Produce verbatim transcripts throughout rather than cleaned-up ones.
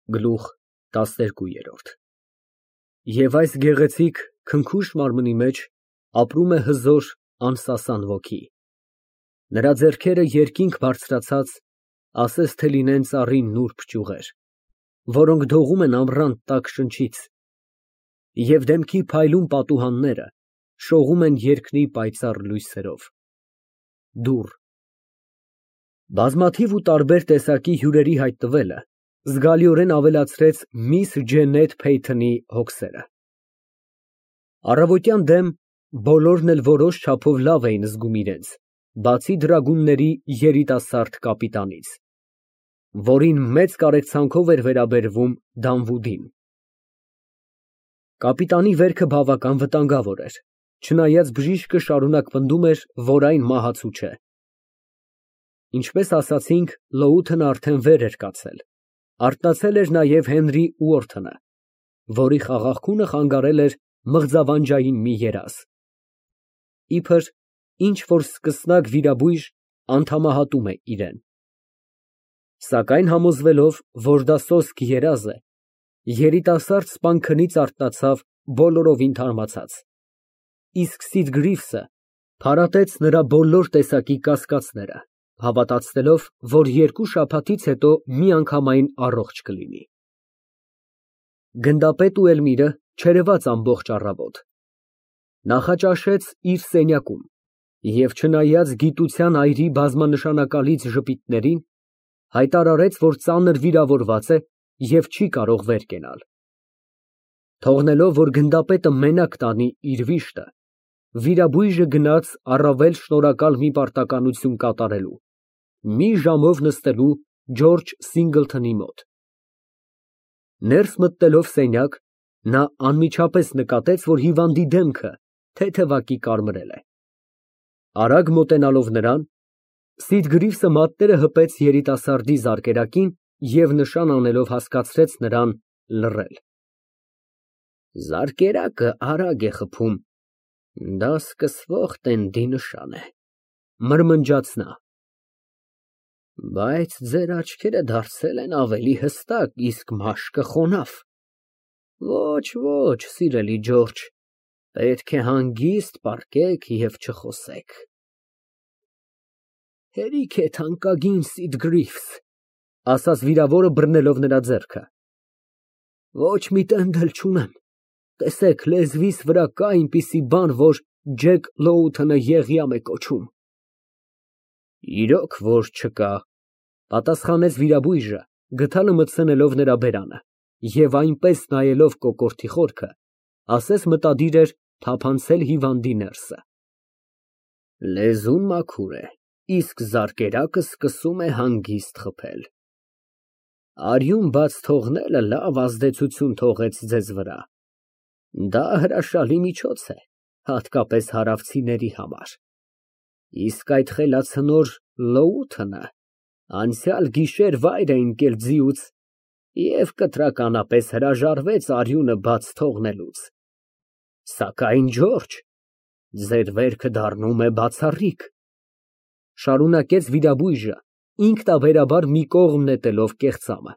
Գլուխ տասներկու։ Եվ այս գեղեցիկ քնքուշ մարմնի մեջ ապրում է հզոր անսասան ոգի, նրա ձեռքերը երկինք բարձրացած, ասես թե լինեն ծառի նուրբ ճյուղեր, որոնք դողում են ամռան տաք շնչից, և դեմքի փայլուն պատուհանները շողում են երկնի պայծառ լույսերով։ Դուռ։ Բազմաթիվ ու տարբեր տեսակի հյուրերի հայտնվելը զգալիորեն ավելացրեց միս Ջեննեթ Փեյթոնի հոգսերը։ Առավոտյան դեմ բոլորն էլ որոշ չափով լավ էին զգում իրենց, բացի դրագունների երիտասարդ կապիտանից, որին մեծ կարեկցանքով էր վերաբերվում Դանվուդին։ Կապիտանի վերքը բավական վտանգավոր էր, չնայած բժիշկը շարունակ պնդում էր, որ այն մահացու չէ։ Ինչպես ասացինք, Լոութն արդեն վեր էր կացել, արթնացել էր նաև Հենրի Ուորթոնը, որի խաղաղքունը խանգարել էր մղձավանջային մի երազ, իբր ինչ֊որ սկսնակ վիրաբույժ անդամահատում է իրան։ Սակայն համոզվելով, որ դա սոսկ երազ է, երիտասարդ սպան քնից արթնացավ բոլորովին թարմացած, իսկ Սիդգրիվսը փարատեց նրա բոլոր տեսակի կասկածները, հավատացնելով, որ երկու շաբաթից հետո միանգամայն առողջ կլինի։ Գնդապետն ու Էլմիրը չերևաց ամբողջ առավոտ, նախաճաշեց իր սենյակում և չնայած գիտության այրի բազմանշանակալից ժպիտներին, հայտարարեց, որ ծանր վիրավորված է և չի կարող վեր կենալ։ Թողնելով, որ գնդապետը մենակ տանի իր վիշտը, վիրաբույժը գնաց առավել շնորհակալ մի պարտականություն կատարելու, մի ժամով նստելու Ջորջ Սինգլթոնի մոտ։ Ներս մտնելով սենյակ, նա անմիջապես նկատեց, որ հիվանդի դեմքը թեթևակի կարմրել է։ Արագ մոտենալով նրան, Սիդգրիվսը մատները հպեց երիտասարդի զարկերակին և նշան անելով հասկացրեց նրան լռել։ Զարկերակը արագ է խփում, դա սկսվող տենդի նշան է, մրմնջաց նա։ Բայց ձեր աչքերը դարձել են ավելի հստակ, իսկ մաշկը խոնավ։ Ոչ, ոչ, սիրելի Ջորջ, պետք է հանգիստ պառկեք և չխոսեք։ Հերիք է թանկագին Սիդգրիվս, ասաց վիրավորը բռնելով նրա ձեռքը։ Ոչ մի տենդ էլ չունեմ, տեսեք, լեզվիս վրա կա այնպիսի բան, որ Ջեք Լոութոնը Եղիամ է կոչում։ Իրոք որ չկա, պատասխանեց վիրաբույժը, գդալը մտցնելով նրա բերանը, և այնպես նայելով կոկորդի խորքը, ասես մտադիր էր թափանցել հիվանդի ներսը։ Լեզուն մաքուր է, իսկ զարկերակը սկսում է հանգիստ խփել։ Արյուն բաց թողնելը լավ ազդեցություն թողեց ձեզ վրա։ Դա հրաշալի միջոց է, հատկապես հարավցիների համար։ Իսկ այդ խելացնոր Լոութոնը անցյալ գիշեր վայր է ընկել ձիուց և կտրականապես հրաժարվեց արյունը բաց թողնելուց։ Սակայն, Ջորջ, ձեր վերքը դառնում է բացառիկ, շարունակեց վիրաբույժը, ինքնաբերաբար մի կողմ նետելով կեղծամը։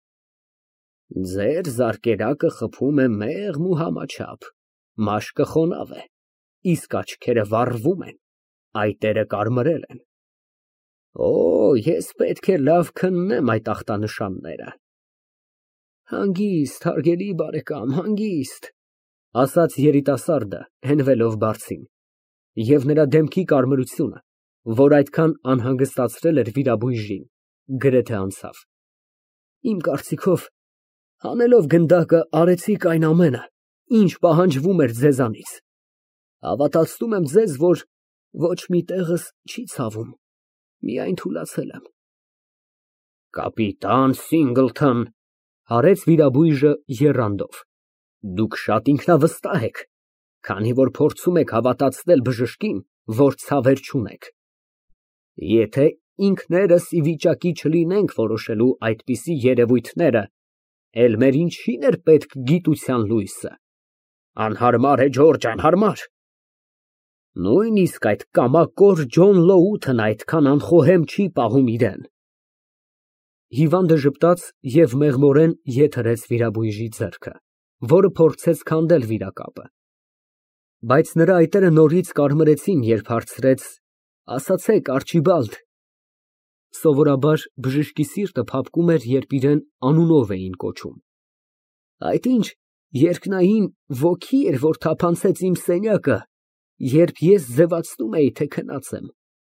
Ձեր զարկերակը խփում է մեղմ ու համաչափ, մաշկը խոնավ է, իսկ աչքերը վառվում են, այտերը կարմրել են։ Օ, ես պետք է լավ քննեմ այդ ախտանշանները։ Հանգիստ, հարգելի բարեկամ, հանգիստ, ասաց երիտասարդը, հենվելով բարձին, և նրա դեմքի կարմրությունը, որ այդքան անհանգստացրել էր վիրաբույժին, գրեթե անցավ։ Իմ կարծիքով, հանելով գնդակը, արեցիք այն ամենը, ինչ պահանջվում էր ձեզանից։ Հավատացնում եմ ձեզ, որ ոչ մի տեղս չի ցավում, միայն թուլացել եմ։ Կապիտան Սինգլթոն, հարեց վիրաբույժը եռանդով, դուք շատ ինքնավստահ եք, քանի որ փորձում եք հավատացնել բժշկին, որ ցավեր չունեք։ Եթե ինքներս ի վիճակի չլինենք որոշելու այդպիսի երևույթները, էլ մեր ինչին էր պետք գիտության լույսը։ Անհարմար է, Ջորջ, անհարմար։ Նույնիսկ այդ կամակոր Ջոն Լոութն այդքան անխոհեմ չի պահում իրան։ Հիվանդը ժպտաց և մեղմորեն ետ հրեց վիրաբույժի ձեռքը, որը փորձեց քանդել վիրակապը, բայց նրա այտերը նորից կարմրեցին, երբ հարցրեց. «Ասացեք, Արգիբալդ»։ Սովորաբար բժշկի սիրտը փափկում էր, երբ իրան անունով էին կոչում։ Այդ ինչ երկնային ոգի էր, որ թափանցեց իմ սենյակը, երբ ես ձևացնում էի, թե քնած եմ։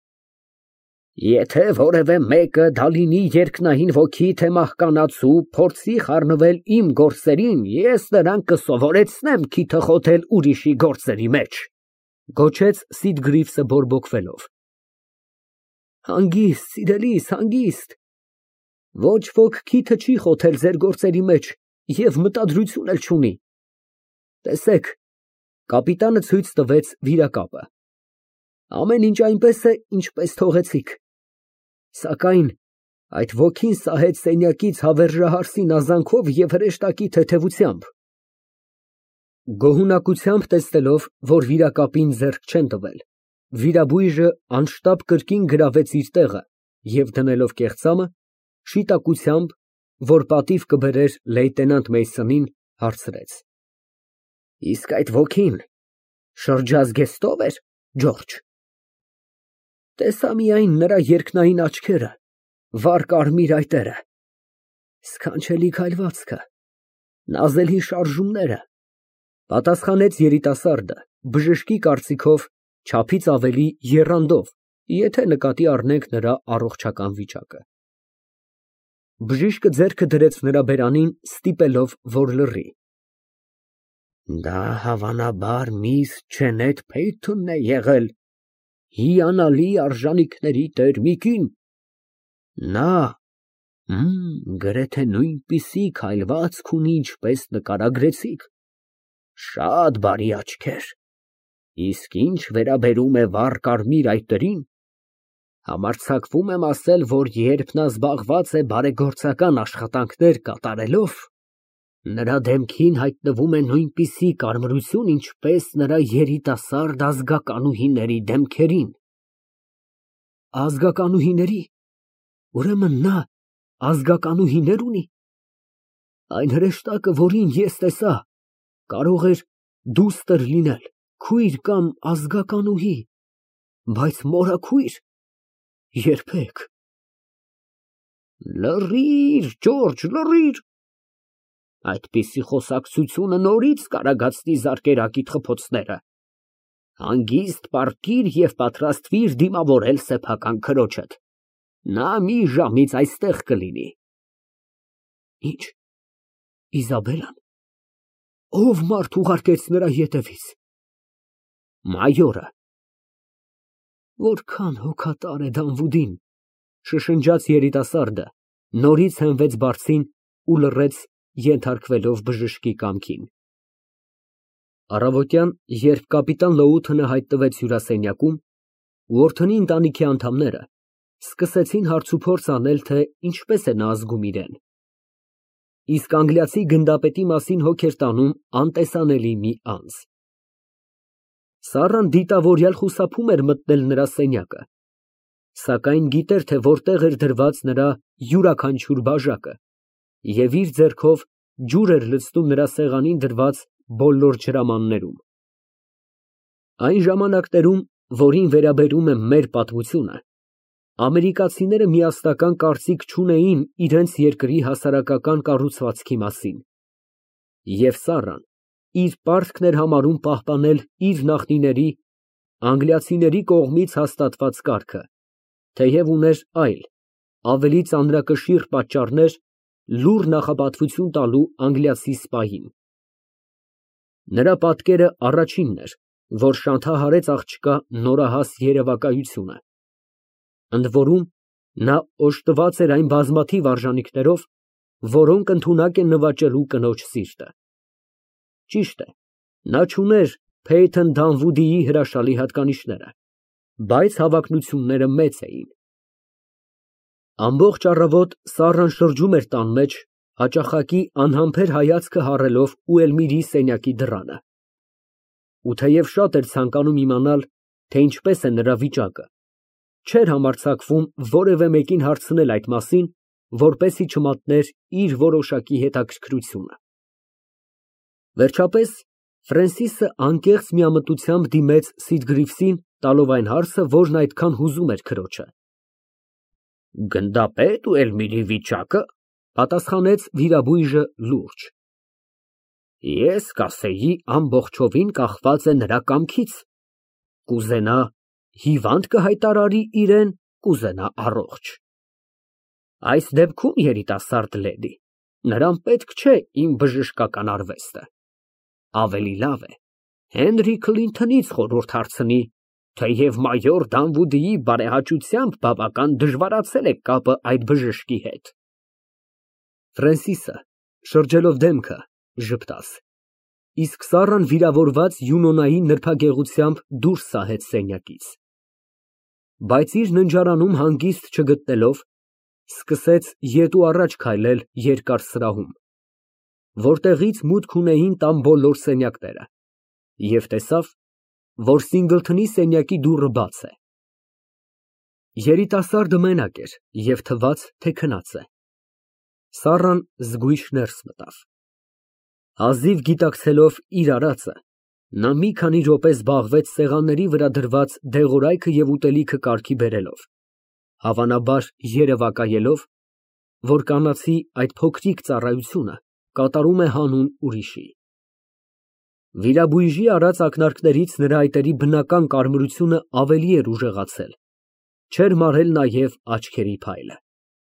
Եթե որևէ մեկը դա լինի երկնային ոգի, թե մահկանացու, փորձի խառնվել իմ գործերին, ես նրան կսովորեցնեմ քիթը խոթել ուրիշի գործերի մեջ, գոչեց Սիդգրիվսը բորբոքվելով։ Հանգիստ, սիրելիս, հանգիստ։ Ոչ ոք քիթը չի խոթել ձեր գործերի մեջ և մտադրություն էլ չունի։ Տեսեք։ Կապիտանը ցույց տվեց վիրակապը։ Ամեն ինչ այնպես է, ինչպես թողեցիք։ Սակայն այդ ոգին սահեց սենյակից հավերժահարսին ազանքով և հրեշտակի թեթևությամբ։ Գոհունակությամբ տեսնելով, որ վիրակապին ձեռք չեն տվել, վիրաբույժը անշտապ կրկին գրավեց իր տեղը և դնելով կեղծամը, շիտակությամբ, որ պատիվ կբերեր լեյտենանտ Մեյսոնին, հարցրեց. Իսկ այդ ոգին շրջազգեստով էր, Ջորջ։ Տեսա միայն նրա երկնային աչքերը, վառ կարմիր այտերը, սքանչելի քայլվածքը, նազելի շարժումները, պատասխանեց երիտասարդը, բժշկի կարծիքով չափից ավելի եռանդով, եթե նկատի առնենք նրա առողջական վիճակը։ Բժիշկը ձեռքը դրեց նրա բերանին, ստիպելով, որ լռի։ Դա հավանաբար միս Ջենեթ Փեյթոնն է եղել, հիանալի արժանիքների տեր մի կին։ Նա գրեթե նույնպիսի քայլվածք ունի, ինչպես նկարագրեցիք, շատ բարի աչքեր, իսկ ինչ վերաբերում է վառ կարմիր այտերին, համարձակվում եմ ասել, որ երբ նա զբաղված է բարեգործական աշխատանքներ կատարելով, նրա դեմքին հայտնվում է նույնպիսի կարմրություն, ինչպես նրա երիտասարդ ազգականուհիների դեմքերին։ Ազգականուհիների, ուրեմն նա ազգականուհիներ ունի։ Այն հրեշտակը, որին ես տեսա, կարող էր դուստր լինել, քույր կամ ազգականուհի, բայց մորաքույր երբեք։ Լռիր, Ջորջ, լռիր։ Այդպիսի խոսակցությունը նորից կարագացնի զարկերակիդ խփոցները։ Հանգիստ պառկիր և պատրաստվիր դիմավորել սեփական քրոջդ։ Նա մի ժամից այստեղ կլինի։ Ինչ, Իզաբելլան, ո՞վ մարդ ուղարկեց նրա ետևից։ Մայորը։ Որքան հոգատար է Դանվուդին, շշնջաց երիտասարդը, նորից հենվեց բարձին ու լռեց, ենթարկվելով բժշկի կամքին։ Առավոտյան, երբ կապիտան Լոութոնը հայտնվեց հյուրասենյակում, Ուորթոնի ընտանիքի անդամները սկսեցին հարցուփորձ անել, թե ինչպես է նա զգում իրեն։ Իսկ անգլիացի գնդապետի մասին հոգ էր տանում անտեսանելի մի անձ։ Սառան դիտավորյալ խուսափում էր մտնել նրա սենյակը, սակայն գիտեր, թե որտեղ էր դրված նրա յուրաքանչյուր բաժակը, և իր ձեռքով ջուր էր լցնում նրա սեղանին դրված բոլոր ջրամաններում։ Այն ժամանակներում, որին վերաբերում է մեր պատմությունը, ամերիկացիները միասնական կարծիք չունեին իրենց երկրի հասարակական կառուցվածքի մասին, և Սառան իր պարտքն էր համարում պահպանել իր նախնիների, անգլիացիների կողմից հաստատված կարգը, թեև ուներ այլ, ավելի ծանրակշիռ պատճառներ լուռ նախապատվություն տալու անգլիացի սպային։ Նրա պատկերը առաջինն էր, որ շանթահարեց աղջկա նորահաս երևակայությունը, ընդ որում նա օժտված էր այն բազմաթիվ արժանիքներով, որոնք ընդունակ են նվաճելու կնոջ սիրտը։ Ճիշտ է, նա չուներ Փեյթոն֊Դանվուդիի հրաշալի հատկանիշները, բայց հավակնությունները մեծ էին։ Ամբողջ առավոտ Սառան շրջում էր տան մեջ, հաճախակի անհամբեր հայացքը հառելով Ուելմիրի սենյակի դռանը։ Ու թեև շատ էր ցանկանում իմանալ, թե ինչպես է նրա վիճակը, չէր համարձակվում որևէ մեկին հարցնել այդ մասին, որպեսզի չմատներ իր որոշակի հետաքրքրությունը։ Վերջապես Ֆրենսիսը անկեղծ միամտությամբ դիմեց Սիդգրիվսին, տալով այն հարցը, որն այդքան հուզում էր քրոջը։ Գնդապետ ու Էլմիրի վիճակը, պատասխանեց վիրաբույժը լուրջ։ Ես կասեի ամբողջովին կախված է նրա կամքից, կուզենա հիվանդ կհայտարարի իրեն, կուզենա առողջ։ Այս դեպքում, երիտասարդ լեդի, նրան պետք չէ իմ բժշկական արվեստը։ Ավելի լավ է Հենրի Քլինթոնից խորհուրդ հարցնի, թեև մայոր Դանվուդիի բարեհաճությամբ բավական դժվարացել է կապը այդ բժշկի հետ։ Ֆրենսիսը, շրջելով դեմքը, ժպտաց, իսկ Սառան վիրավորված Յունոնայի նրբագեղությամբ դուրս սահեց սենյակից։ Բայց իր ննջարանում հանգիստ չգտնելով, սկսեց ետ ու առաջ քայլել երկար սրահում, որտեղից մուտք ունեին տան բոլոր սենյակները, և տեսավ, որ Սինգլթոնի սենյակի դուռը բաց է։ Երիտասարդը մենակ էր և թվաց, թե քնած է։ Սառան զգույշ ներս մտավ։ Հազիվ գիտակցելով իր արածը, նա մի քանի րոպե զբաղվեց սեղանների վրա դրված դեղորայքը և ուտելիքը կարգի բերելով, հավանաբար երևակայելով, որ կանացի այդ փոքրիկ ծառայությունը կատարում է հանուն ուրիշի։ Վիրաբույժի արած ակնարկներից նրա այտերի բնական կարմրությունը ավելի էր ուժեղացել, չէր մարել նաև աչքերի փայլը։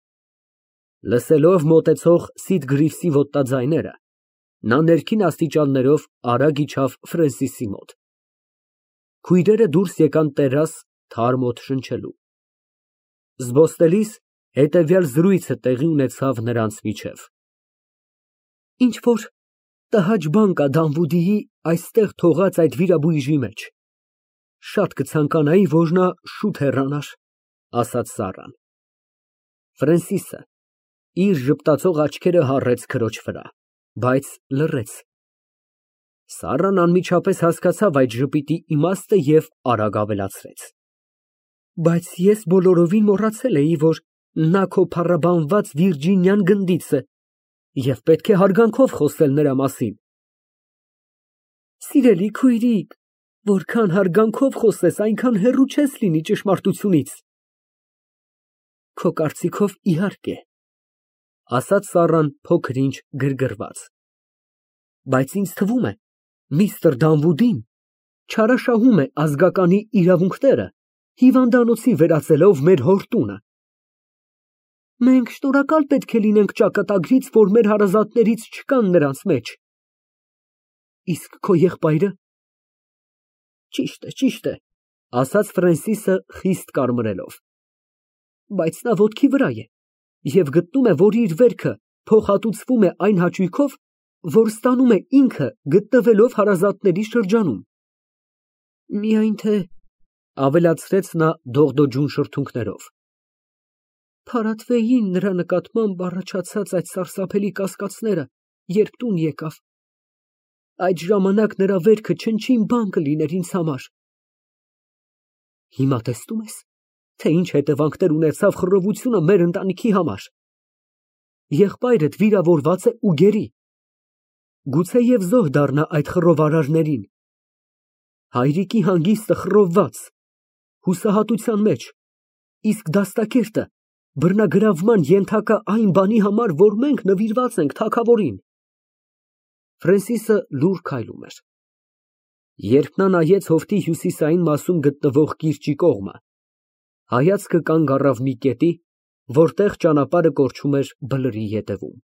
Լսելով մոտեցող Սիդգրիվսի ոտնաձայները, նա ներքին աստիճաններով արագ իջավ Ֆրենսիսի մոտ։ Քույրերը դուրս եկան տերաս թարմ օդ շնչելու։ Զբոսնելիս հետևյալ զրույցը տեղի ունեցավ նրանց միջև. Ինչ֊որ տհաճ բան կա Դանվուդիի այստեղ թողած այդ վիրաբույժի մեջ։ Շատ կցանկանայի, որ նա շուտ հեռանար, ասաց Սառան։ Ֆրենսիսը իր ժպտացող աչքերը հառեց քրոջ վրա, բայց լռեց։ Սառան անմիջապես հասկացավ այդ ժպիտի իմաստը և արագ ավելացրեց. Բայց ես բոլորովին մոռացել էի, որ նա քո փառաբանված Վիրջինիան գնդից է և պետք է հարգանքով խոսել նրա մասին։ Սիրելի քույրիկ, որքան հարգանքով խոսես, այնքան հեռու չես լինի ճշմարտությունից։ Քո կարծիքով, իհարկե, ասաց Սառան փոքր-ինչ գրգռված։ Բայց ինձ թվում է, միստր Դանվուդին չարաշահում է ազգականի իրավունքները, հիվանդանոցի վերածելով մեր հոր տունը։ Մենք շնորհակալ պետք է լինենք ճակատագրից, որ մեր հարազատներից չկան նրանց մեջ։ Իսկ քո եղբայրը։ Ճիշտ է, ճիշտ է, ասաց Ֆրենսիսը խիստ կարմրելով։ Բայց նա ոտքի վրա է և գտնում է, որ իր վերքը փոխհատուցվում է այն հաճույքով, որ ստանում է ինքը գտնվելով հարազատների շրջանում։ Միայն թե, ավելացրեց նա դողդոջուն շրթունքներով, փարատվեին նրա նկատմամբ առաջացած այդ սարսափելի կասկածները, երբ տուն եկավ։ Այդ ժամանակ նրա վերքը չնչին բան կլիներ ինձ համար։ Հիմա տեսնում ես, թե ինչ հետևանքներ ունեցավ խռովությունը մեր ընտանիքի համար։ Եղբայրդ վիրավորված է ու գերի։ Գուցեև զոհ դառնա այդ խռովարարներին։ Հայրիկի հանգիստը խռովված, հուսահատության մեջ, իսկ դաստակերտը բռնագրավման ենթակա այն բանի համար, որ մենք նվիրված ենք թագավորին։ Ֆրենսիսը լուռ քայլում էր։ Երբ նա նայեց հովտի հյուսիսային մասում գտնվող կիրճի կողմը, հայացքը կանգ առավ մի կետի, որտեղ ճանապարհը կորչում էր բլրի ետևում։